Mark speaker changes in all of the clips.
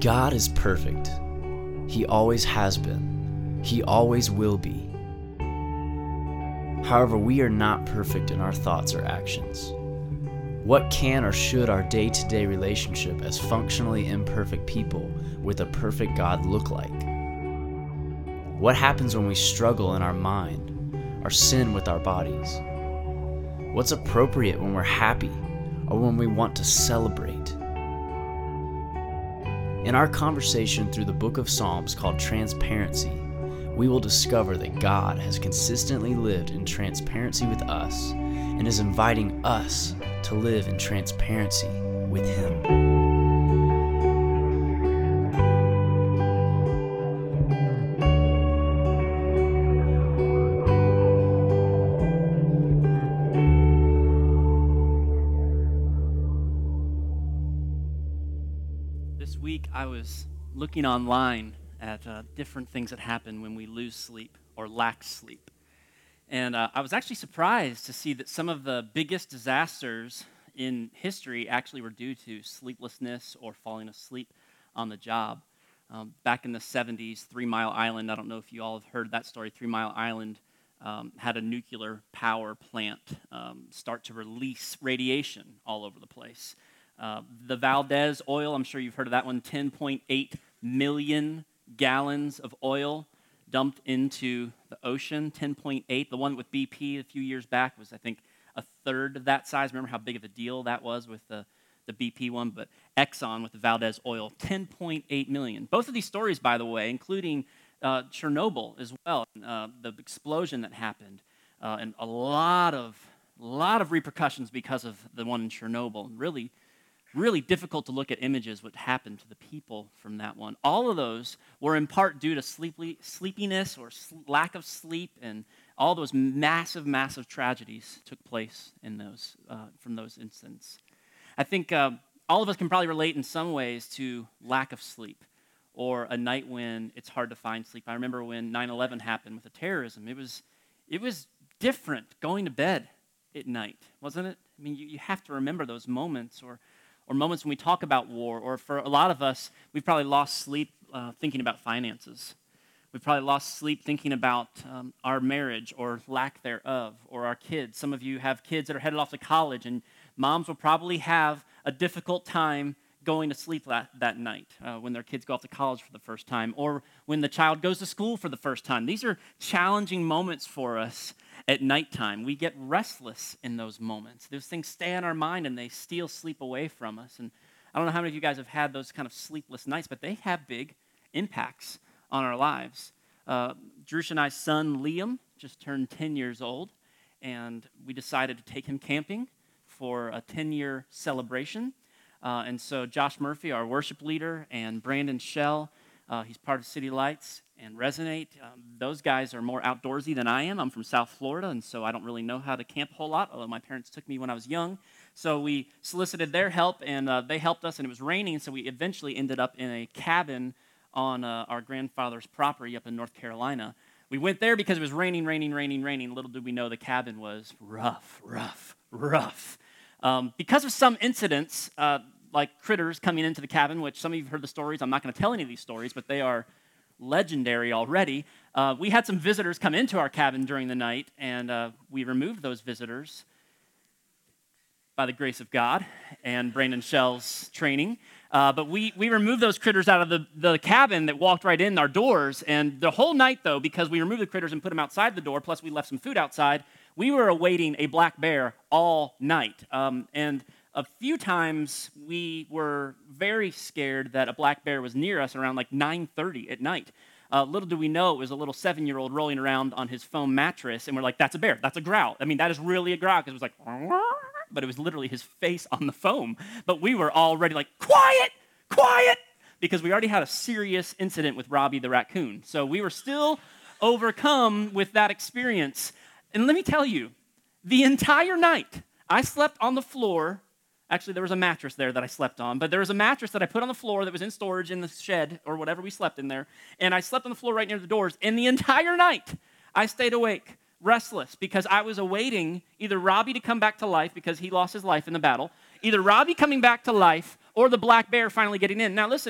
Speaker 1: God is perfect. He always has been. He always will be. However, we are not perfect in our thoughts or actions. What can or should our day-to-day relationship as functionally imperfect people with a perfect God look like? What happens when we struggle in our mind or sin with our bodies? What's appropriate when we're happy or when we want to celebrate? In our conversation through the book of Psalms called Transparency, we will discover that God has consistently lived in transparency with us and is inviting us to live in transparency with Him.
Speaker 2: This week I was looking online at different things that happen when we lose sleep or lack sleep. And I was actually surprised to see that some of the biggest disasters in history actually were due to sleeplessness or falling asleep on the job. Back in the 70s, 3 Mile Island, I don't know if you all have heard that story, 3 Mile Island had a nuclear power plant start to release radiation all over the place. The Valdez oil, I'm sure you've heard of that one, 10.8 million gallons of oil dumped into the ocean, 10.8. The one with BP a few years back was, I think, a third of that size. Remember how big of a deal that was with the BP one? But Exxon with the Valdez oil, 10.8 million. Both of these stories, by the way, including Chernobyl as well, the explosion that happened, and a lot of repercussions because of the one in Chernobyl. Really difficult to look at images what happened to the people from that one. All of those were in part due to sleepiness or lack of sleep, and all those massive tragedies took place in those from those incidents. I think all of us can probably relate in some ways to lack of sleep or a night when it's hard to find sleep. I remember when 9/11 happened with the terrorism. It was different going to bed at night, wasn't it? I mean, you have to remember those moments or moments when we talk about war, or for a lot of us, we've probably lost sleep thinking about finances. We've probably lost sleep thinking about our marriage or lack thereof, or our kids. Some of you have kids that are headed off to college, and moms will probably have a difficult time going to sleep that night when their kids go off to college for the first time, or when the child goes to school for the first time. These are challenging moments for us at nighttime. We get restless in those moments. Those things stay on our mind and they steal sleep away from us. And I don't know how many of you guys have had those kind of sleepless nights, but they have big impacts on our lives. Drush and I's son, Liam, just turned 10 years old, and we decided to take him camping for a 10-year celebration. And so Josh Murphy, our worship leader, and Brandon Shell, he's part of City Lights and Resonate. Those guys are more outdoorsy than I am. I'm from South Florida, and so I don't really know how to camp a whole lot, although my parents took me when I was young. So we solicited their help, and they helped us, and it was raining, so we eventually ended up in a cabin on our grandfather's property up in North Carolina. We went there because it was raining. Little did we know the cabin was rough. Because of some incidents, like critters coming into the cabin, which some of you have heard the stories. I'm not going to tell any of these stories, but they are legendary already. We had some visitors come into our cabin during the night, and we removed those visitors by the grace of God and Brandon Shell's training. But we removed those critters out of the cabin that walked right in our doors, and the whole night, though, because we removed the critters and put them outside the door, plus we left some food outside, we were awaiting a black bear all night. And a few times we were very scared that a black bear was near us around like 9:30 at night. Little do we know it was a little 7-year-old rolling around on his foam mattress, and we're like, that's a bear, that's a growl. I mean, that is really a growl, because it was like, but it was literally his face on the foam. But we were already like, quiet, because we already had a serious incident with Robbie the raccoon. So we were still overcome with that experience. And let me tell you, the entire night, I slept on the floor. Actually, there was a mattress there that I slept on, but there was a mattress that I put on the floor that was in storage in the shed or whatever we slept in there, and I slept on the floor right near the doors, and the entire night I stayed awake, restless, because I was awaiting either Robbie to come back to life because he lost his life in the battle, either Robbie coming back to life or the black bear finally getting in. Now listen,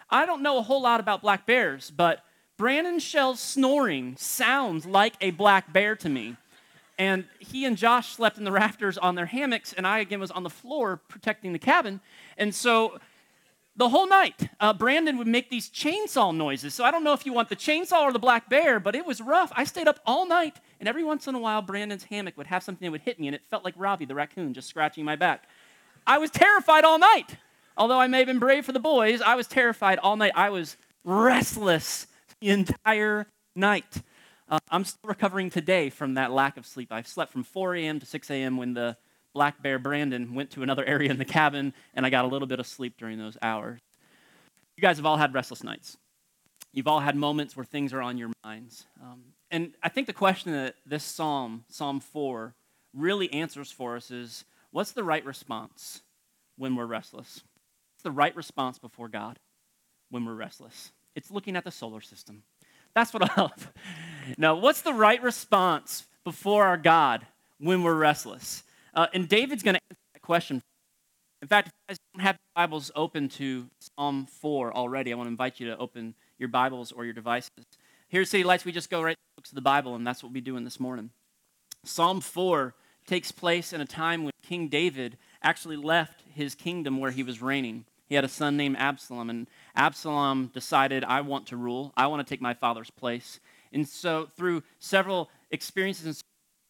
Speaker 2: I don't know a whole lot about black bears, but Brandon Shell's snoring sounds like a black bear to me. And he and Josh slept in the rafters on their hammocks, and I, again, was on the floor protecting the cabin. And so the whole night, Brandon would make these chainsaw noises. So I don't know if you want the chainsaw or the black bear, but it was rough. I stayed up all night, and every once in a while, Brandon's hammock would have something that would hit me, and it felt like Robbie the raccoon just scratching my back. I was terrified all night. Although I may have been brave for the boys, I was terrified all night. I was restless the entire night. I'm still recovering today from that lack of sleep. I slept from 4 a.m. to 6 a.m. when the black bear Brandon went to another area in the cabin, and I got a little bit of sleep during those hours. You guys have all had restless nights. You've all had moments where things are on your minds. And I think the question that this Psalm 4, really answers for us is, what's the right response when we're restless? What's the right response before God when we're restless? It's looking at the solar system. That's what I love. Now, what's the right response before our God when we're restless? And David's going to answer that question. In fact, if you guys don't have your Bibles open to Psalm 4 already, I want to invite you to open your Bibles or your devices. Here at City Lights, we just go right to the books of the Bible, and that's what we'll be doing this morning. Psalm 4 takes place in a time when King David actually left his kingdom where he was reigning. He had a son named Absalom, and Absalom decided, I want to rule. I want to take my father's place. And so through several experiences,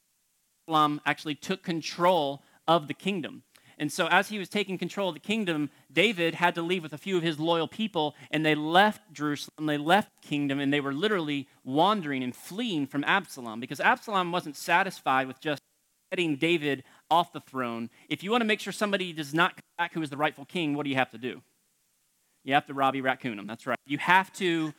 Speaker 2: Absalom actually took control of the kingdom. And so as he was taking control of the kingdom, David had to leave with a few of his loyal people, and they left Jerusalem, they left the kingdom, and they were literally wandering and fleeing from Absalom, because Absalom wasn't satisfied with just getting David off the throne. If you want to make sure somebody does not come back who is the rightful king, what do you have to do? You have to Robbie Raccoon him. That's right. You have to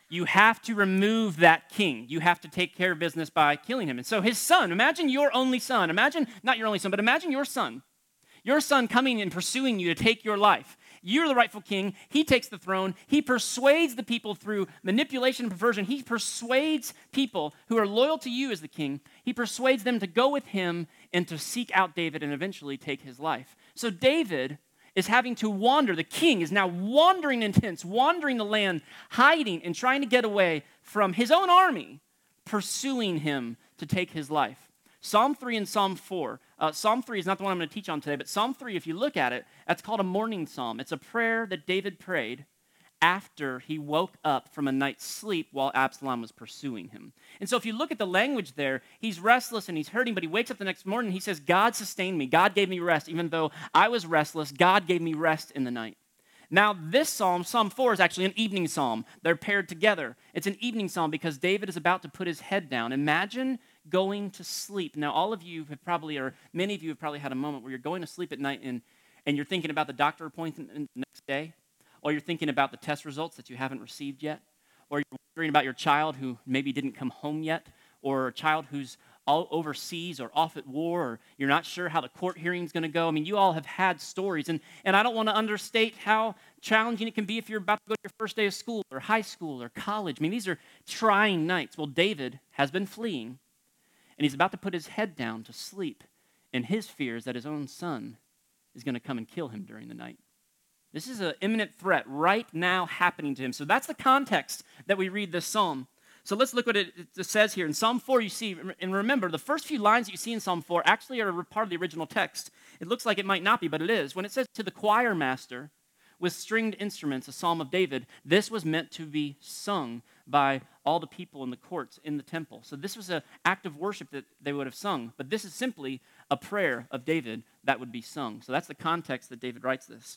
Speaker 2: remove that king. You have to take care of business by killing him. And so his son, imagine your only son. Imagine, not your only son, but imagine your son. Your son coming and pursuing you to take your life. You're the rightful king. He takes the throne. He persuades the people through manipulation and perversion. He persuades people who are loyal to you as the king. He persuades them to go with him and to seek out David and eventually take his life. So David is having to wander. The king is now wandering in tents, wandering the land, hiding and trying to get away from his own army, pursuing him to take his life. Psalm 3 and Psalm 4. Psalm 3 is not the one I'm going to teach on today, but Psalm 3, if you look at it, that's called a morning psalm. It's a prayer that David prayed after he woke up from a night's sleep while Absalom was pursuing him. And so if you look at the language there, he's restless and he's hurting, but he wakes up the next morning and he says, God sustained me. God gave me rest. Even though I was restless, God gave me rest in the night. Now, this psalm, Psalm 4, is actually an evening psalm. They're paired together. It's an evening psalm because David is about to put his head down. Imagine going to sleep. Now, all of you have probably, or many of you have probably had a moment where you're going to sleep at night and you're thinking about the doctor appointment the next day, or you're thinking about the test results that you haven't received yet, or you're wondering about your child who maybe didn't come home yet, or a child who's all overseas or off at war, or you're not sure how the court hearing's going to go. I mean, you all have had stories, and I don't want to understate how challenging it can be if you're about to go to your first day of school or high school or college. I mean, these are trying nights. Well, David has been fleeing, and he's about to put his head down to sleep, and his fear is that his own son is going to come and kill him during the night. This is an imminent threat right now happening to him. So that's the context that we read this psalm. So let's look what it says here. In Psalm 4, you see, and remember, the first few lines that you see in Psalm 4 actually are part of the original text. It looks like it might not be, but it is. When it says, to the choir master with stringed instruments, a psalm of David, this was meant to be sung by all the people in the courts in the temple. So this was an act of worship that they would have sung. But this is simply a prayer of David that would be sung. So that's the context that David writes this.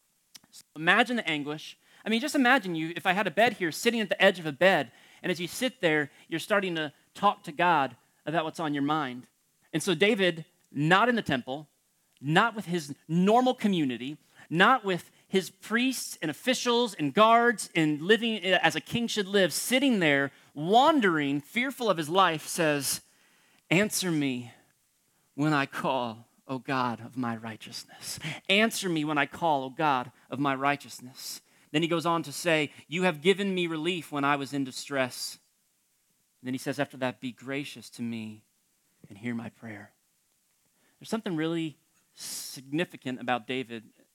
Speaker 2: So imagine the anguish. I mean, just imagine if I had a bed here, sitting at the edge of a bed, and as you sit there, you're starting to talk to God about what's on your mind. And so David, not in the temple, not with his normal community, not with his priests and officials and guards and living as a king should live, sitting there, wandering, fearful of his life, says, answer me when I call, O God of my righteousness. Answer me when I call, O God of my righteousness. Then he goes on to say, you have given me relief when I was in distress. And then he says after that, be gracious to me and hear my prayer. There's something really significant about David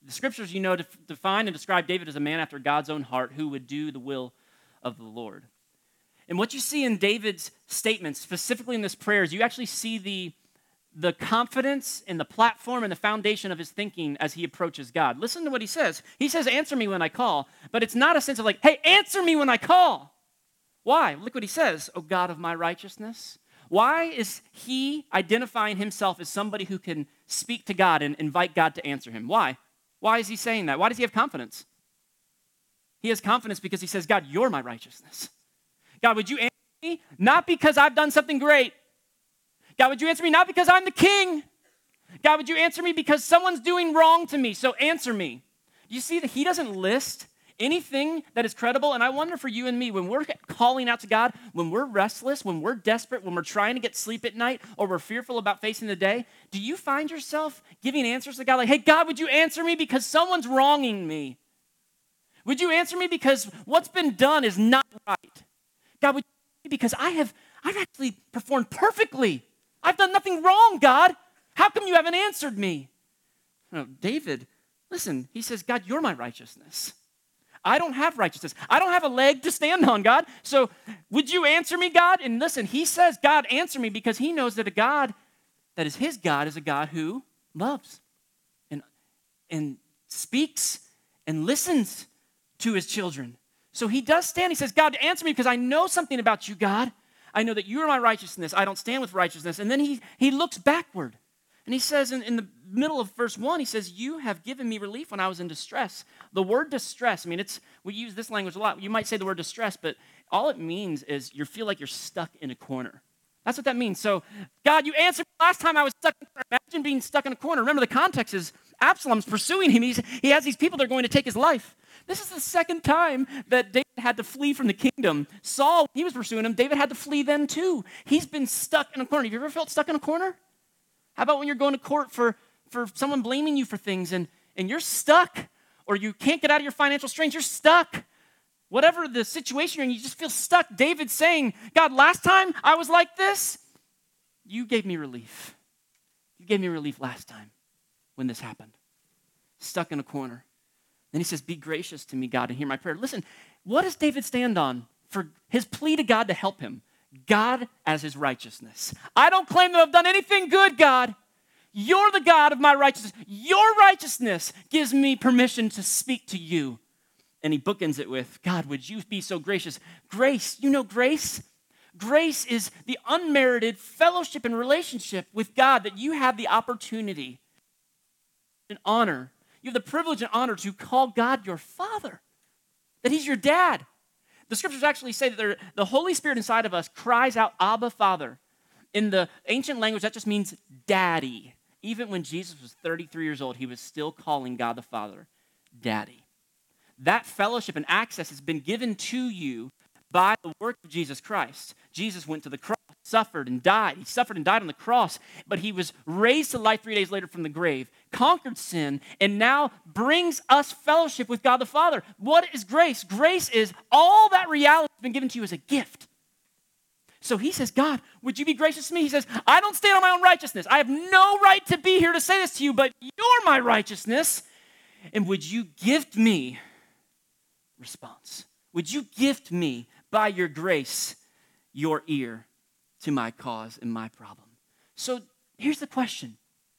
Speaker 2: The scriptures, define and describe David as a man after God's own heart who would do the will of the Lord. And what you see in David's statements, specifically in this prayer, is you actually see the confidence and the platform and the foundation of his thinking as he approaches God. Listen to what he says. He says, answer me when I call, but it's not a sense of like, hey, answer me when I call. Why? Look what he says, O God of my righteousness. Why is he identifying himself as somebody who can speak to God and invite God to answer him? Why? Why is he saying that? Why does he have confidence? He has confidence because he says, God, you're my righteousness. God, would you answer me? Not because I've done something great. God, would you answer me? Not because I'm the king. God, would you answer me because someone's doing wrong to me? So answer me. You see that he doesn't list anything that is credible. And I wonder for you and me, when we're calling out to God, when we're restless, when we're desperate, when we're trying to get sleep at night, or we're fearful about facing the day, do you find yourself giving answers to God like, hey, God, would you answer me because someone's wronging me? Would you answer me because what's been done is not right? God, would you answer me because I've actually performed perfectly. I've done nothing wrong, God. How come you haven't answered me? No, David, listen, he says, God, you're my righteousness. I don't have righteousness. I don't have a leg to stand on, God. So would you answer me, God? And listen, he says, God, answer me because he knows that a God that is his God is a God who loves and speaks and listens to his children. So he does stand. He says, God, answer me because I know something about you, God. I know that you are my righteousness. I don't stand with righteousness. And then he looks backward. And he says in the middle of verse 1, he says, you have given me relief when I was in distress. The word distress, we use this language a lot. You might say the word distress, but all it means is you feel like you're stuck in a corner. That's what that means. So, God, you answered me last time I was stuck in a corner. Imagine being stuck in a corner. Remember, the context is Absalom's pursuing him. He has these people that are going to take his life. This is the second time that David had to flee from the kingdom. Saul, he was pursuing him. David had to flee then too. He's been stuck in a corner. Have you ever felt stuck in a corner? How about when you're going to court for someone blaming you for things and you're stuck, or you can't get out of your financial strains, you're stuck. Whatever the situation you're in, you just feel stuck. David's saying, God, last time I was like this, you gave me relief. You gave me relief last time when this happened. Stuck in a corner. Then he says, be gracious to me, God, and hear my prayer. Listen, what does David stand on for his plea to God to help him? God as his righteousness. I don't claim to have done anything good, God. You're the God of my righteousness. Your righteousness gives me permission to speak to you. And he bookends it with, God, would you be so gracious? Grace, you know grace? Grace is the unmerited fellowship and relationship with God that you have the opportunity and honor. You have the privilege and honor to call God your Father, that he's your dad. The scriptures actually say that the Holy Spirit inside of us cries out, Abba, Father. In the ancient language, that just means daddy. Even when Jesus was 33 years old, he was still calling God the Father daddy. That fellowship and access has been given to you by the work of Jesus Christ. Jesus went to the cross, suffered and died. He suffered and died on the cross, but he was raised to life 3 days later from the grave, conquered sin, and now brings us fellowship with God the Father. What is grace? Grace is all that reality has been given to you as a gift. So he says, God, would you be gracious to me? He says, I don't stand on my own righteousness. I have no right to be here to say this to you, but you're my righteousness. And would you gift me response? Would you gift me by your grace, your ear to my cause and my problem? So here's the question.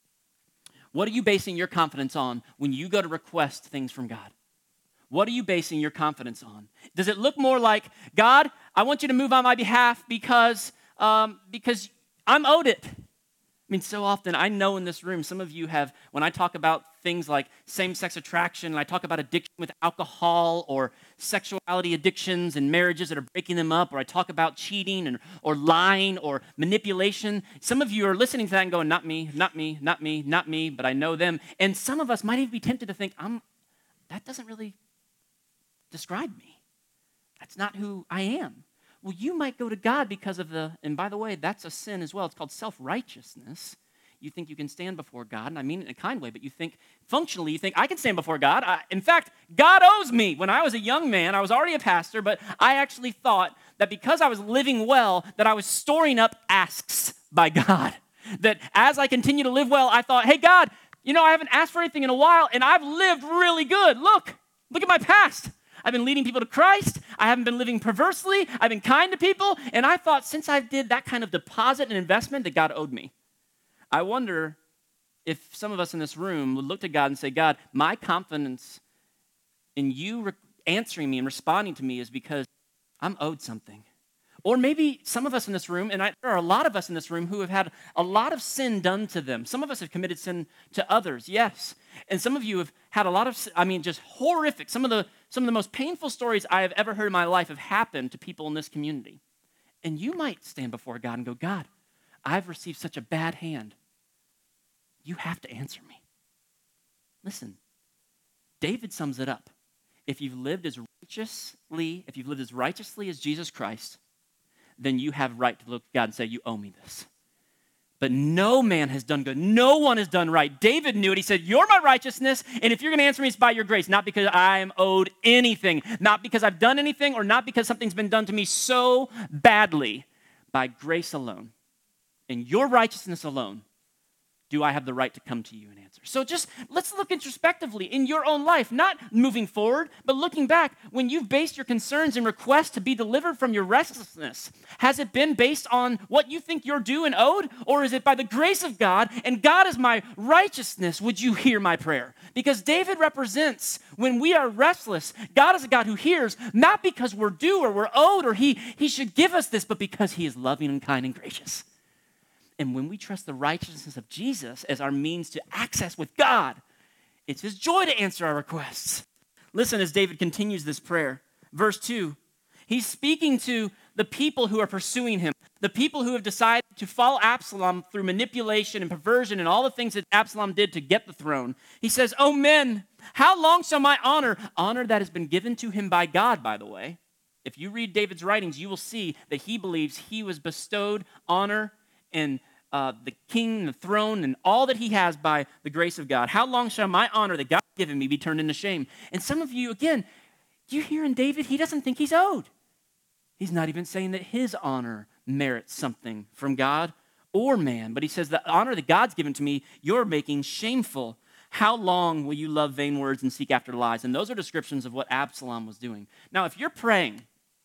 Speaker 2: What are you basing your confidence on when you go to request things from God? What are you basing your confidence on? Does it look more like, God, I want you to move on my behalf because I'm owed it? So often, I know in this room, some of you have, when I talk about things like same-sex attraction, and I talk about addiction with alcohol or sexuality addictions and marriages that are breaking them up, or I talk about cheating or lying or manipulation, some of you are listening to that and going, not me, not me, not me, not me, but I know them. And some of us might even be tempted to think, that doesn't really describe me. That's not who I am. Well, you might go to God because of and by the way, that's a sin as well. It's called self-righteousness. You think you can stand before God, and I mean it in a kind way, but you think, functionally, I can stand before God. In fact, God owes me. When I was a young man, I was already a pastor, but I actually thought that because I was living well, that I was storing up asks by God. That as I continue to live well, I thought, hey, God, I haven't asked for anything in a while, and I've lived really good. Look at my past. I've been leading people to Christ. I haven't been living perversely. I've been kind to people. And I thought since I did that kind of deposit and investment that God owed me. I wonder if some of us in this room would look to God and say, God, my confidence in you answering me and responding to me is because I'm owed something. Or maybe some of us in this room, and there are a lot of us in this room who have had a lot of sin done to them. Some of us have committed sin to others, yes. And some of you have had a lot of, just horrific. Some of the most painful stories I have ever heard in my life have happened to people in this community. And you might stand before God and go, God, I've received such a bad hand. You have to answer me. Listen, David sums it up. If you've lived as righteously as Jesus Christ, then you have right to look at God and say, you owe me this. But no man has done good. No one has done right. David knew it. He said, you're my righteousness, and if you're going to answer me, it's by your grace, not because I am owed anything, not because I've done anything, or not because something's been done to me so badly. By grace alone, and your righteousness alone, do I have the right to come to you and answer? So just let's look introspectively in your own life, not moving forward, but looking back. When you've based your concerns and requests to be delivered from your restlessness, has it been based on what you think you're due and owed? Or is it by the grace of God, and God is my righteousness, would you hear my prayer? Because David represents when we are restless, God is a God who hears, not because we're due or we're owed or he should give us this, but because he is loving and kind and gracious. And when we trust the righteousness of Jesus as our means to access with God, it's his joy to answer our requests. Listen as David continues this prayer. Verse 2, he's speaking to the people who are pursuing him, the people who have decided to follow Absalom through manipulation and perversion and all the things that Absalom did to get the throne. He says, "O men, how long shall my honor that has been given to him by God," by the way. If you read David's writings, you will see that he believes he was bestowed honor and the king, the throne, and all that he has by the grace of God. How long shall my honor that God has given me be turned into shame? And some of you, again, you hear in David, he doesn't think he's owed. He's not even saying that his honor merits something from God or man, but he says, the honor that God's given to me, you're making shameful. How long will you love vain words and seek after lies? And those are descriptions of what Absalom was doing. Now, if you're praying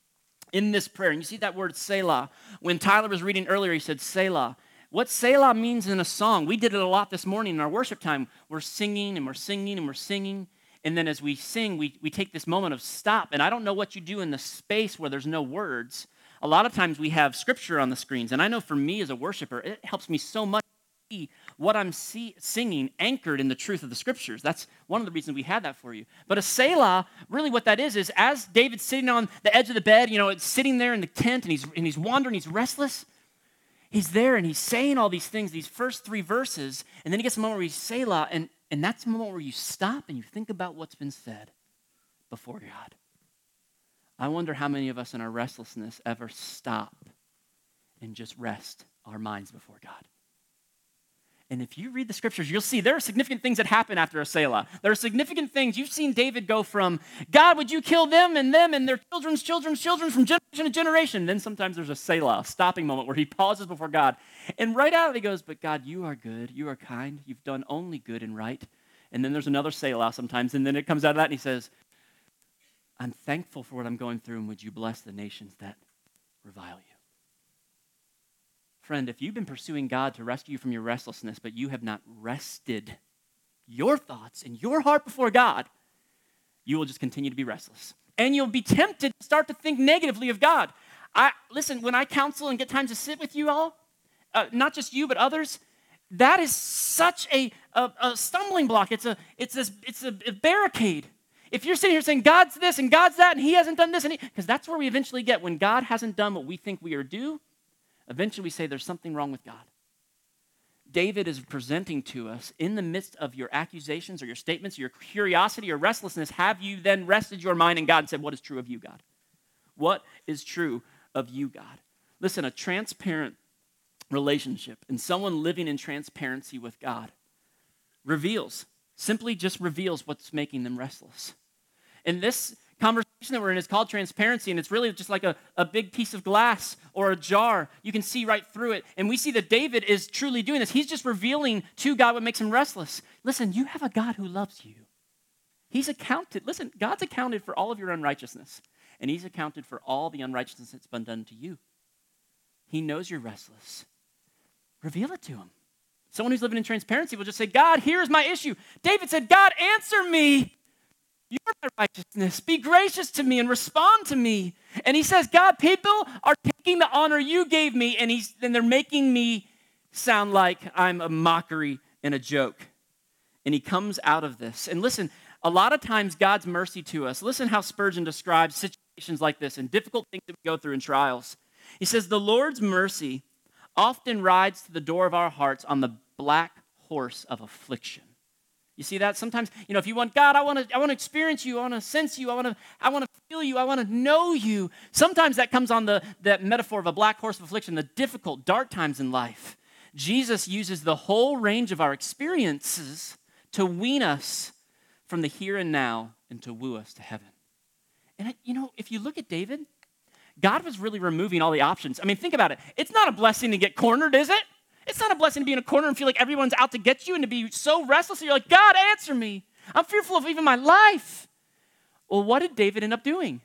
Speaker 2: in this prayer, and you see that word Selah, when Tyler was reading earlier, he said Selah. What Selah means in a song, we did it a lot this morning in our worship time. We're singing and we're singing and we're singing. And then as we sing, we take this moment of stop. And I don't know what you do in the space where there's no words. A lot of times we have scripture on the screens. And I know for me as a worshiper, it helps me so much to see what I'm singing anchored in the truth of the scriptures. That's one of the reasons we had that for you. But a Selah, really what that is as David's sitting on the edge of the bed, it's sitting there in the tent and he's wandering, he's restless. He's there and he's saying all these things, these first 3 verses, and then he gets a moment where he's Selah, and that's a moment where you stop and you think about what's been said before God. I wonder how many of us in our restlessness ever stop and just rest our minds before God. And if you read the scriptures, you'll see there are significant things that happen after a Selah. There are significant things. You've seen David go from, God, would you kill them and their children's children's children from generation to generation. Then sometimes there's a Selah, a stopping moment where he pauses before God. And right out of it he goes, but God, you are good. You are kind. You've done only good and right. And then there's another Selah sometimes. And then it comes out of that and he says, I'm thankful for what I'm going through, and would you bless the nations that revile you? Friend, if you've been pursuing God to rescue you from your restlessness, but you have not rested your thoughts and your heart before God, you will just continue to be restless. And you'll be tempted to start to think negatively of God. Listen, when I counsel and get time to sit with you all, not just you, but others, that is such a stumbling block. It's a barricade. If you're sitting here saying, God's this and God's that, and he hasn't done this, because that's where we eventually get. When God hasn't done what we think we are due, eventually we say there's something wrong with God. David is presenting to us, in the midst of your accusations or your statements, or your curiosity or restlessness, have you then rested your mind in God and said, what is true of you, God? What is true of you, God? Listen, a transparent relationship and someone living in transparency with God simply just reveals what's making them restless. And this conversation that we're in is called transparency, and it's really just like a big piece of glass or a jar. You can see right through it. And we see that David is truly doing this. He's just revealing to God what makes him restless. Listen, you have a God who loves you. God's accounted for all of your unrighteousness, and he's accounted for all the unrighteousness that's been done to you. He knows you're restless. Reveal it to him. Someone who's living in transparency will just say, God, here's my issue. David said, God, answer me. You're my righteousness. Be gracious to me and respond to me. And he says, God, people are taking the honor you gave me, and they're making me sound like I'm a mockery and a joke. And he comes out of this. And listen, a lot of times God's mercy to us, listen how Spurgeon describes situations like this and difficult things that we go through in trials. He says, the Lord's mercy often rides to the door of our hearts on the black horse of affliction. You see that? Sometimes, if you want God, I want to experience you, I want to sense you, I want to feel you, I want to know you. Sometimes that comes on that metaphor of a black horse of affliction, the difficult, dark times in life. Jesus uses the whole range of our experiences to wean us from the here and now and to woo us to heaven. And if you look at David, God was really removing all the options. I mean, think about it. It's not a blessing to get cornered, is it? It's not a blessing to be in a corner and feel like everyone's out to get you and to be so restless that you're like, God, answer me. I'm fearful of even my life. Well, what did David end up doing?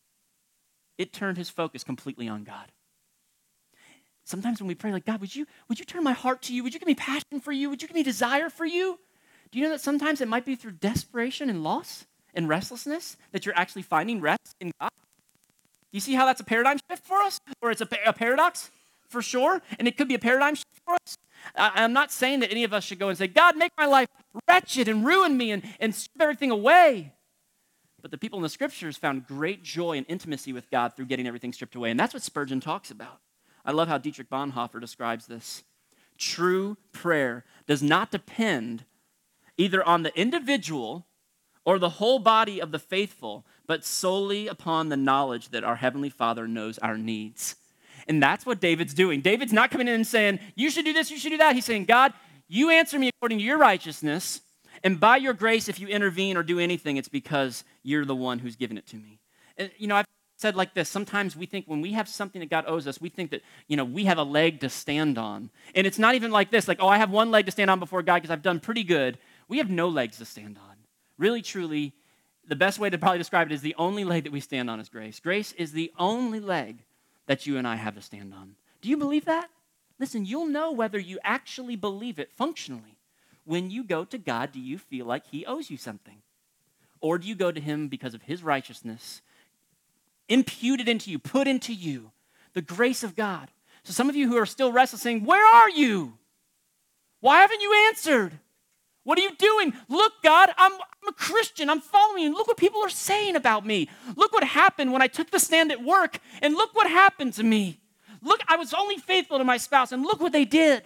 Speaker 2: It turned his focus completely on God. Sometimes when we pray like, God, would you turn my heart to you? Would you give me passion for you? Would you give me desire for you? Do you know that sometimes it might be through desperation and loss and restlessness that you're actually finding rest in God? You see how that's a paradigm shift for us? Or it's a paradox for sure? And it could be a paradigm shift for us. I'm not saying that any of us should go and say, God, make my life wretched and ruin me and strip everything away. But the people in the scriptures found great joy and intimacy with God through getting everything stripped away. And that's what Spurgeon talks about. I love how Dietrich Bonhoeffer describes this. True prayer does not depend either on the individual or the whole body of the faithful, but solely upon the knowledge that our Heavenly Father knows our needs. And that's what David's doing. David's not coming in and saying, you should do this, you should do that. He's saying, God, you answer me according to your righteousness, and by your grace, if you intervene or do anything, it's because you're the one who's given it to me. And, I've said like this, sometimes we think when we have something that God owes us, we think that, we have a leg to stand on. And it's not even like this, like, I have one leg to stand on before God because I've done pretty good. We have no legs to stand on. Really, truly, the best way to probably describe it is the only leg that we stand on is grace. Grace is the only leg that you and I have to stand on. Do you believe that? Listen, you'll know whether you actually believe it functionally. When you go to God, do you feel like he owes you something? Or do you go to him because of his righteousness, imputed into you, put into you, the grace of God? So some of you who are still restless saying, where are you? Why haven't you answered? What are you doing? Look, God, I'm a Christian. I'm following you. Look what people are saying about me. Look what happened when I took the stand at work, and look what happened to me. Look, I was only faithful to my spouse, and look what they did.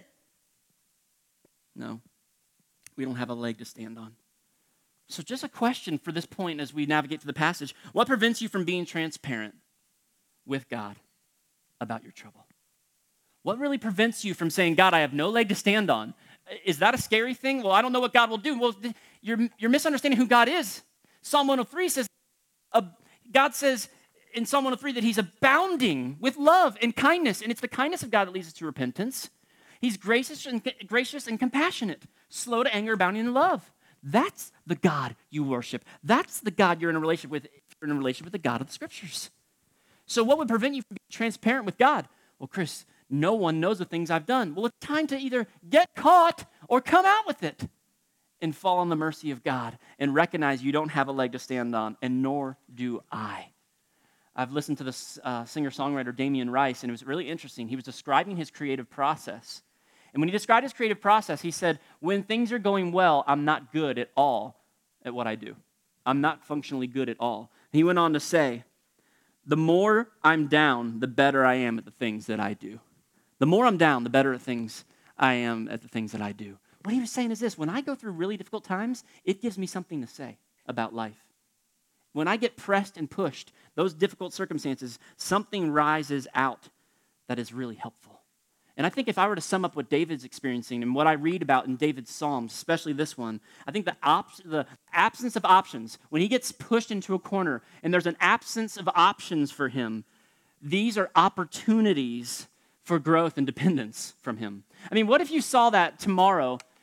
Speaker 2: No, we don't have a leg to stand on. So just a question for this point as we navigate through the passage. What prevents you from being transparent with God about your trouble? What really prevents you from saying, God, I have no leg to stand on? Is that a scary thing? Well, I don't know what God will do. Well, you're misunderstanding who God is. Psalm 103 says, God says in Psalm 103 that he's abounding with love and kindness, and it's the kindness of God that leads us to repentance. He's gracious and compassionate, slow to anger, abounding in love. That's the God you worship. That's the God you're in a relationship with. You're in a relationship with the God of the Scriptures. So what would prevent you from being transparent with God? Well, Chris, no one knows the things I've done. Well, it's time to either get caught or come out with it and fall on the mercy of God and recognize you don't have a leg to stand on, and nor do I. I've listened to this singer-songwriter, Damien Rice, and it was really interesting. He was describing his creative process. And when he described his creative process, he said, when things are going well, I'm not good at all at what I do. I'm not functionally good at all. He went on to say, the more I'm down, the better I am at the things that I do. The more I'm down, the better at things I am at the things that I do. What he was saying is this: when I go through really difficult times, it gives me something to say about life. When I get pressed and pushed, those difficult circumstances, something rises out that is really helpful. And I think if I were to sum up what David's experiencing and what I read about in David's Psalms, especially this one, I think the absence of options, when he gets pushed into a corner and there's an absence of options for him, these are opportunities for growth and dependence from him. I mean, what if you saw that tomorrow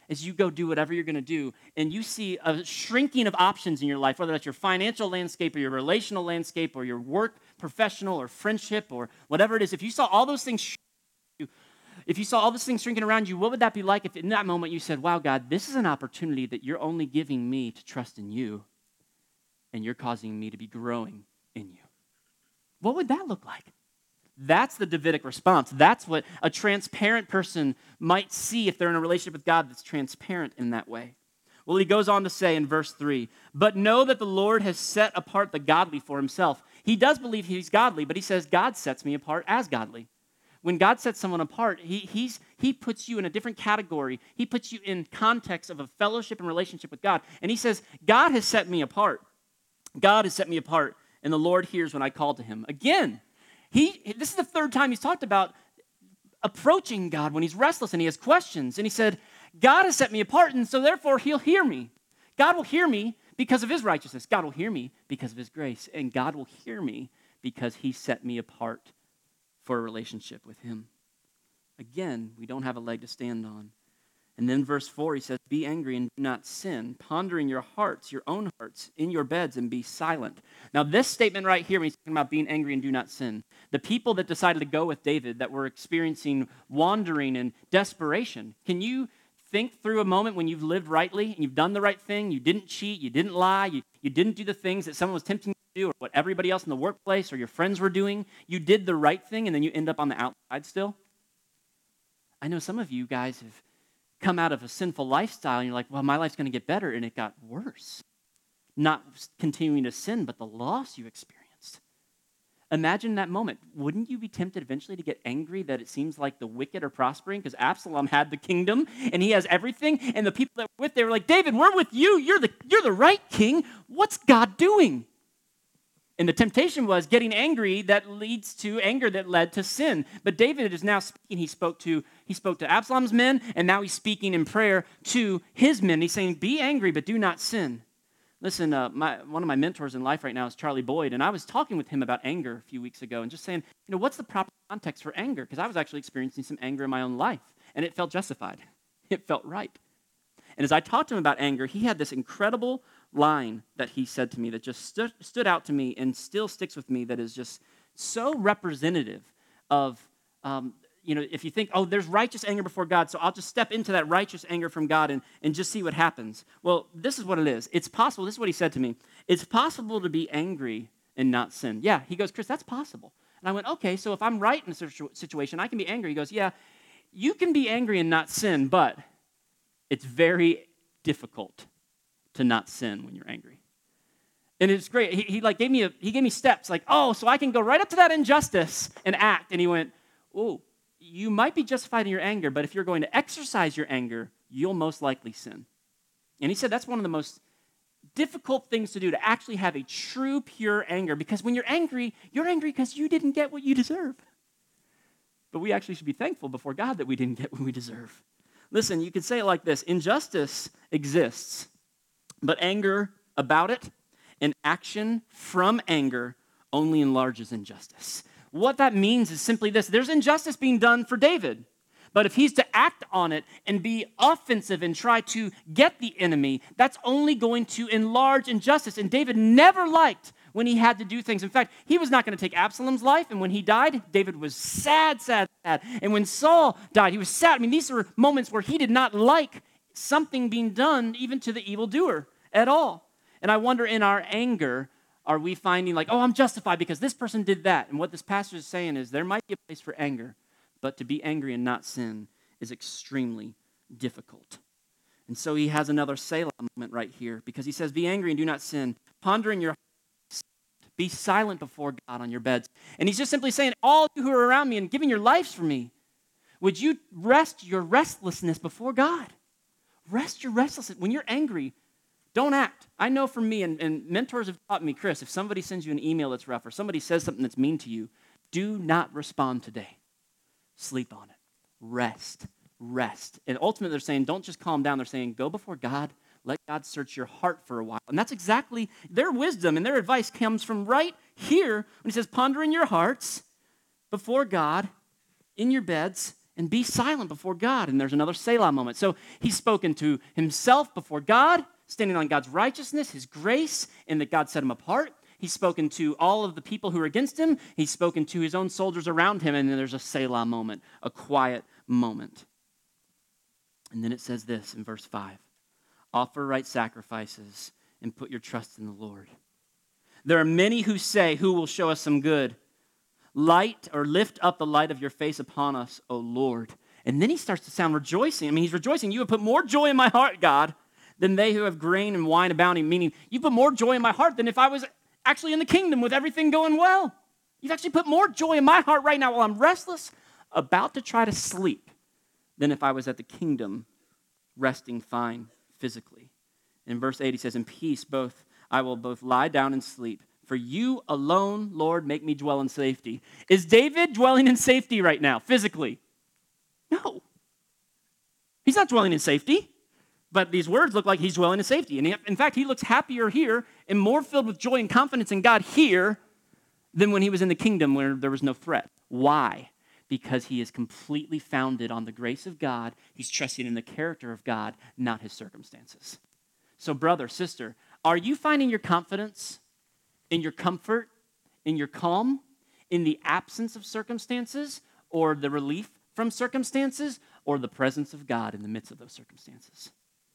Speaker 2: as you go do whatever you're going to do, and you see a shrinking of options in your life, whether that's your financial landscape or your relational landscape or your work, professional or friendship or whatever it is, if you saw all those things if you saw all these things shrinking around you, what would that be like if in that moment you said, wow, God, this is an opportunity that you're only giving me to trust in you, and you're causing me to be growing in you? What would that look like? That's the Davidic response. That's what a transparent person might see if they're in a relationship with God that's transparent in that way. Well, he goes on to say in verse 3, but know that the Lord has set apart the godly for himself. He does believe he's godly, but he says, God sets me apart as godly. When God sets someone apart, he puts you in a different category. He puts you in context of a fellowship and relationship with God. And he says, God has set me apart. God has set me apart, and the Lord hears when I call to him. Again, this is the third time he's talked about approaching God when he's restless and he has questions. And he said, God has set me apart, and so therefore he'll hear me. God will hear me because of his righteousness. God will hear me because of his grace. And God will hear me because he set me apart for a relationship with him. Again, we don't have a leg to stand on. And then verse 4, he says, be angry and do not sin. Ponder in your hearts, your own hearts, in your beds, and be silent. Now, this statement right here, when he's talking about being angry and do not sin, the people that decided to go with David, that were experiencing wandering and desperation, can you think through a moment when you've lived rightly and you've done the right thing, you didn't cheat, you didn't lie, you didn't do the things that someone was tempting you to do, or what everybody else in the workplace or your friends were doing, you did the right thing, and then you end up on the outside still? I know some of you guys have come out of a sinful lifestyle, and you're like, well, my life's going to get better, and it got worse. Not continuing to sin, but the loss you experienced. Imagine that moment. Wouldn't you be tempted eventually to get angry that it seems like the wicked are prospering? Because Absalom had the kingdom, and he has everything, and the people that were with, they were like, David, we're with you. You're the right king. What's God doing? And the temptation was getting angry that leads to anger that led to sin. But David is now speaking. He spoke to Absalom's men, and now he's speaking in prayer to his men. He's saying, be angry, but do not sin. Listen, one of my mentors in life right now is Charlie Boyd, and I was talking with him about anger a few weeks ago and just saying, what's the proper context for anger? Because I was actually experiencing some anger in my own life, and it felt justified. It felt right. And as I talked to him about anger, he had this incredible line that he said to me that just stood out to me and still sticks with me, that is just so representative of, if you think, oh, there's righteous anger before God, so I'll just step into that righteous anger from God and just see what happens. Well, this is what it is. It's possible. This is what he said to me. It's possible to be angry and not sin. Yeah, he goes, Chris, that's possible. And I went, okay, so if I'm right in a situation, I can be angry. He goes, yeah, you can be angry and not sin, but it's very difficult to not sin when you're angry. And it's great. He gave me steps like, oh, so I can go right up to that injustice and act. And he went, oh, you might be justified in your anger, but if you're going to exercise your anger, you'll most likely sin. And he said that's one of the most difficult things to do, to actually have a true, pure anger, because when you're angry because you didn't get what you deserve. But we actually should be thankful before God that we didn't get what we deserve. Listen, you could say it like this: injustice exists, but anger about it and action from anger only enlarges injustice. What that means is simply this: there's injustice being done for David, but if he's to act on it and be offensive and try to get the enemy, that's only going to enlarge injustice. And David never liked when he had to do things. In fact, he was not going to take Absalom's life, and when he died, David was sad, sad, sad. And when Saul died, he was sad. I mean, these were moments where he did not like something being done even to the evildoer at all. And I wonder, in our anger, are we finding like, oh, I'm justified because this person did that? And what this passage is saying is there might be a place for anger, but to be angry and not sin is extremely difficult. And so he has another Selah moment right here, because he says, be angry and do not sin. Ponder in your heart, be silent before God on your beds. And he's just simply saying, all you who are around me and giving your lives for me, would you rest your restlessness before God? Rest your restlessness. When you're angry, don't act. I know for me, and mentors have taught me, Chris, if somebody sends you an email that's rough or somebody says something that's mean to you, do not respond today. Sleep on it. Rest. And ultimately they're saying, don't just calm down. They're saying, go before God. Let God search your heart for a while. And that's exactly their wisdom, and their advice comes from right here when he says, ponder in your hearts before God, in your beds, and be silent before God. And there's another Selah moment. So he's spoken to himself before God, standing on God's righteousness, his grace, and that God set him apart. He's spoken to all of the people who are against him. He's spoken to his own soldiers around him, and then there's a Selah moment, a quiet moment. And then it says this in verse 5, offer right sacrifices and put your trust in the Lord. There are many who say, who will show us some good? Light or lift up the light of your face upon us, O Lord. And then he starts to sound rejoicing. I mean, he's rejoicing. You have put more joy in my heart, God, than they who have grain and wine abounding. Meaning, you put more joy in my heart than if I was actually in the kingdom with everything going well. You've actually put more joy in my heart right now while I'm restless, about to try to sleep, than if I was at the kingdom resting fine physically. In verse 8, he says, in peace I will both lie down and sleep. For you alone, Lord, make me dwell in safety. Is David dwelling in safety right now, physically? No. He's not dwelling in safety. But these words look like he's dwelling in safety. And in fact, he looks happier here and more filled with joy and confidence in God here than when he was in the kingdom where there was no threat. Why? Because he is completely founded on the grace of God. He's trusting in the character of God, not his circumstances. So brother, sister, are you finding your confidence in your comfort, in your calm, in the absence of circumstances, or the relief from circumstances, or the presence of God in the midst of those circumstances?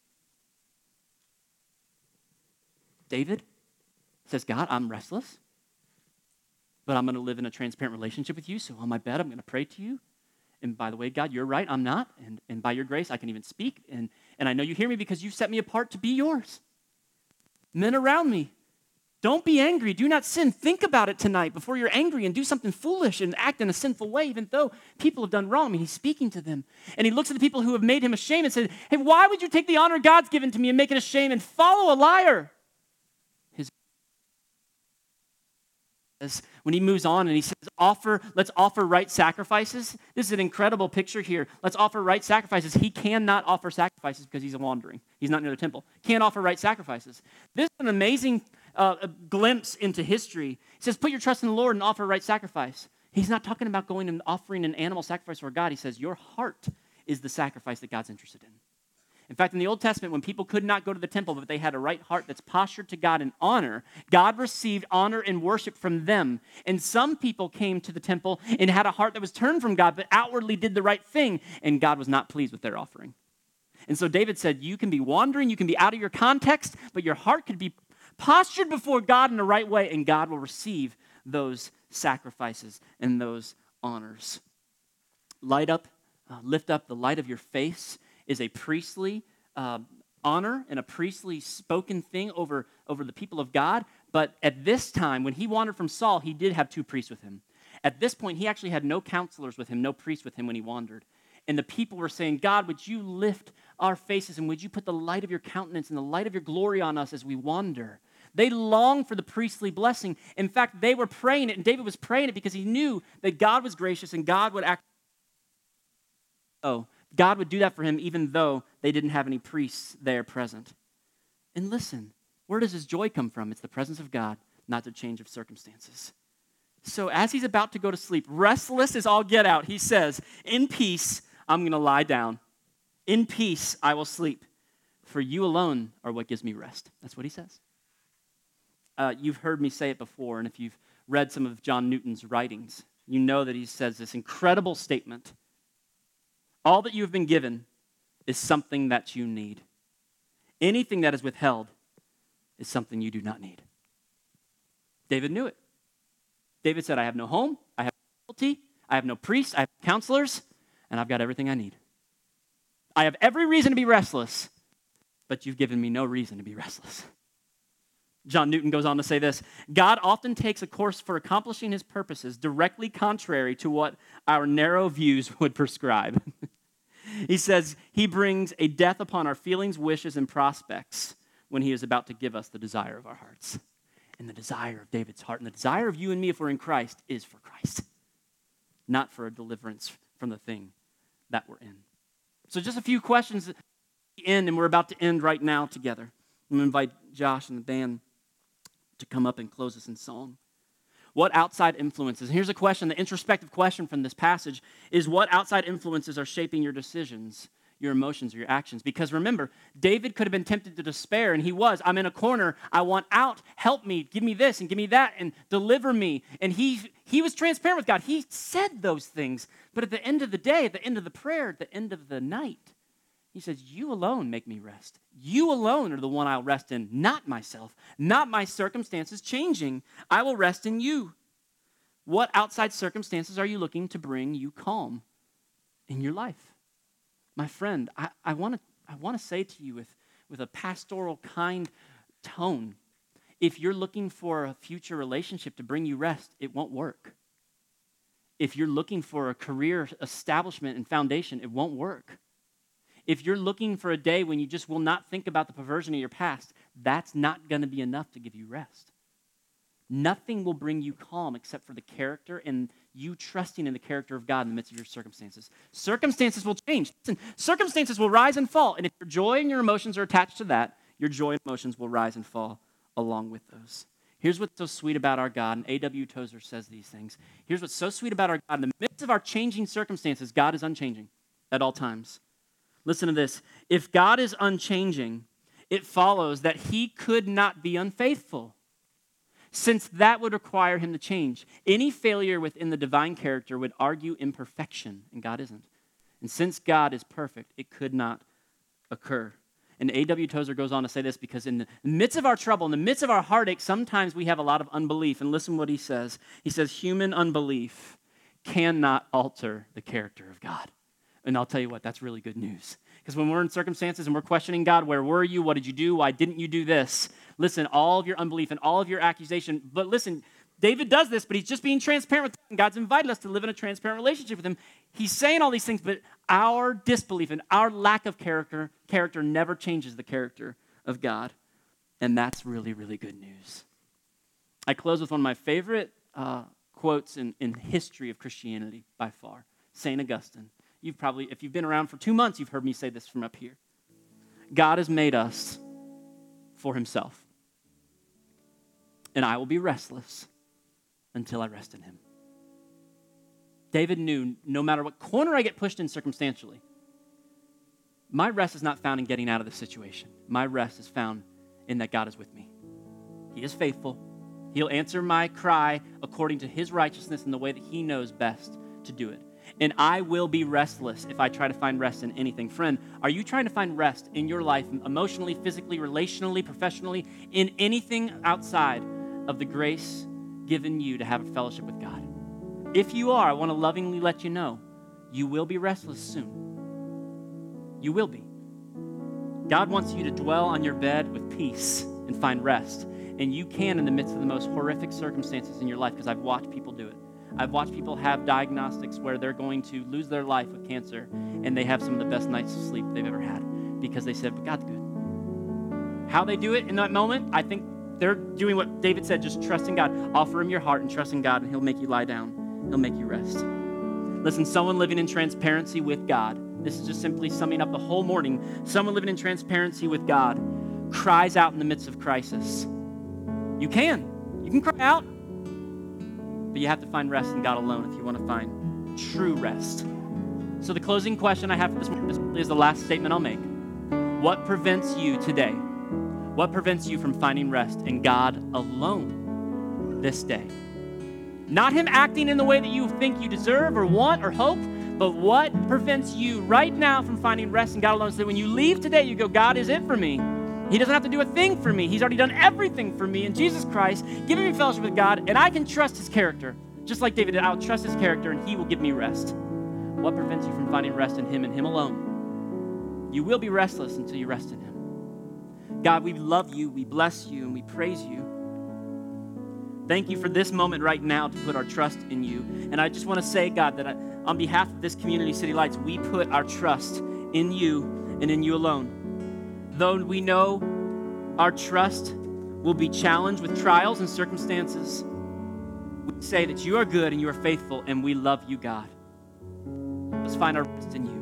Speaker 2: David says, God, I'm restless, but I'm going to live in a transparent relationship with you. So on my bed, I'm going to pray to you. And by the way, God, you're right, I'm not. And by your grace, I can even speak. And I know you hear me because you set me apart to be yours. Men around me, don't be angry. Do not sin. Think about it tonight before you're angry and do something foolish and act in a sinful way, even though people have done wrong. I mean, he's speaking to them. And he looks at the people who have made him ashamed and said, hey, why would you take the honor God's given to me and make it a shame and follow a liar? When he moves on and he says, let's offer right sacrifices. This is an incredible picture here. Let's offer right sacrifices. He cannot offer sacrifices because he's wandering. He's not near the temple. Can't offer right sacrifices. This is an amazing glimpse into history. He says, put your trust in the Lord and offer right sacrifice. He's not talking about going and offering an animal sacrifice for God. He says, your heart is the sacrifice that God's interested in. In fact, in the Old Testament, when people could not go to the temple, but they had a right heart that's postured to God in honor, God received honor and worship from them. And some people came to the temple and had a heart that was turned from God, but outwardly did the right thing, and God was not pleased with their offering. And so David said, you can be wandering, you can be out of your context, but your heart could be postured before God in the right way, and God will receive those sacrifices and those honors. Lift up the light of your face is a priestly honor and a priestly spoken thing over the people of God. But at this time, when he wandered from Saul, he did have 2 priests with him. At this point, he actually had no counselors with him, no priests with him when he wandered. And the people were saying, God, would you lift our faces and would you put the light of your countenance and the light of your glory on us as we wander? They longed for the priestly blessing. In fact, they were praying it, and David was praying it because he knew that God was gracious and God would act. God would do that for him even though they didn't have any priests there present. And listen, where does his joy come from? It's the presence of God, not the change of circumstances. So as he's about to go to sleep, restless as all get out, he says, in peace, I'm going to lie down. In peace, I will sleep. For you alone are what gives me rest. That's what he says. You've heard me say it before, and if you've read some of John Newton's writings, you know that he says this incredible statement. All that you have been given is something that you need. Anything that is withheld is something you do not need. David knew it. David said, I have no home, I have no loyalty, I have no priests, I have no counselors, and I've got everything I need. I have every reason to be restless, but you've given me no reason to be restless. John Newton goes on to say this, God often takes a course for accomplishing his purposes directly contrary to what our narrow views would prescribe. He says he brings a death upon our feelings, wishes, and prospects when he is about to give us the desire of our hearts. And the desire of David's heart and the desire of you and me if we're in Christ is for Christ, not for a deliverance from the thing that we're in. So just a few questions at the end, and we're about to end right now together. I'm going to invite Josh and the band to come up and close us in song. What outside influences? And here's a question, the introspective question from this passage is what outside influences are shaping your decisions, your emotions, or your actions? Because remember, David could have been tempted to despair, and he was. I'm in a corner. I want out. Help me. Give me this and give me that and deliver me. And he was transparent with God. He said those things. But at the end of the day, at the end of the prayer, at the end of the night, he says, you alone make me rest. You alone are the one I'll rest in, not myself, not my circumstances changing. I will rest in you. What outside circumstances are you looking to bring you calm in your life? My friend, I want to say to you with a pastoral, kind tone, if you're looking for a future relationship to bring you rest, it won't work. If you're looking for a career establishment and foundation, it won't work. If you're looking for a day when you just will not think about the perversion of your past, that's not going to be enough to give you rest. Nothing will bring you calm except for the character and you trusting in the character of God in the midst of your circumstances. Circumstances will change. Listen, circumstances will rise and fall. And if your joy and your emotions are attached to that, your joy and emotions will rise and fall along with those. Here's what's so sweet about our God, and A.W. Tozer says these things. Here's what's so sweet about our God. In the midst of our changing circumstances, God is unchanging at all times. Listen to this. If God is unchanging, it follows that he could not be unfaithful, since that would require him to change. Any failure within the divine character would argue imperfection, and God isn't. And since God is perfect, it could not occur. And A.W. Tozer goes on to say this because in the midst of our trouble, in the midst of our heartache, sometimes we have a lot of unbelief. And listen what he says. He says, human unbelief cannot alter the character of God. And I'll tell you what, that's really good news. Because when we're in circumstances and we're questioning God, where were you? What did you do? Why didn't you do this? Listen, all of your unbelief and all of your accusation. But listen, David does this, but he's just being transparent with God. God's invited us to live in a transparent relationship with him. He's saying all these things, but our disbelief and our lack of character never changes the character of God. And that's really, really good news. I close with one of my favorite quotes in history of Christianity by far, St. Augustine. You've probably, if you've been around for 2 months, you've heard me say this from up here. God has made us for himself, and I will be restless until I rest in him. David knew no matter what corner I get pushed in circumstantially, my rest is not found in getting out of the situation. My rest is found in that God is with me. He is faithful. He'll answer my cry according to his righteousness in the way that he knows best to do it. And I will be restless if I try to find rest in anything. Friend, are you trying to find rest in your life, emotionally, physically, relationally, professionally, in anything outside of the grace given you to have a fellowship with God? If you are, I want to lovingly let you know, you will be restless soon. You will be. God wants you to dwell on your bed with peace and find rest. And you can in the midst of the most horrific circumstances in your life, because I've watched people do it. I've watched people have diagnostics where they're going to lose their life with cancer, and they have some of the best nights of sleep they've ever had because they said, but God's good. How they do it in that moment, I think they're doing what David said, just trusting God. Offer him your heart and trust in God, and he'll make you lie down. He'll make you rest. Listen, someone living in transparency with God, this is just simply summing up the whole morning. Someone living in transparency with God cries out in the midst of crisis. You can cry out. But you have to find rest in God alone if you want to find true rest. So the closing question I have for this morning is the last statement I'll make. What prevents you today? What prevents you from finding rest in God alone this day? Not him acting in the way that you think you deserve or want or hope, but what prevents you right now from finding rest in God alone so that when you leave today, you go, God is it for me. He doesn't have to do a thing for me. He's already done everything for me in Jesus Christ, giving me fellowship with God, and I can trust his character. Just like David did, I'll trust his character, and he will give me rest. What prevents you from finding rest in him and him alone? You will be restless until you rest in him. God, we love you, we bless you, and we praise you. Thank you for this moment right now to put our trust in you. And I just want to say, God, that on behalf of this community, City Lights, we put our trust in you and in you alone. Though we know our trust will be challenged with trials and circumstances, we say that you are good and you are faithful, and we love you, God. Let's find our rest in you.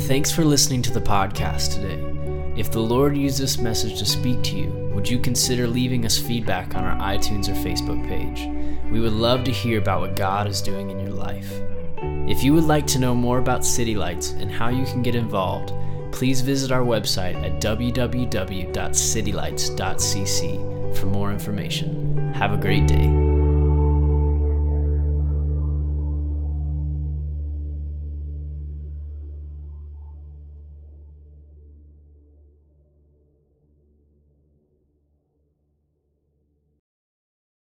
Speaker 1: Thanks for listening to the podcast today. If the Lord used this message to speak to you, would you consider leaving us feedback on our iTunes or Facebook page? We would love to hear about what God is doing in your life. If you would like to know more about City Lights and how you can get involved, please visit our website at www.citylights.cc for more information. Have a great day.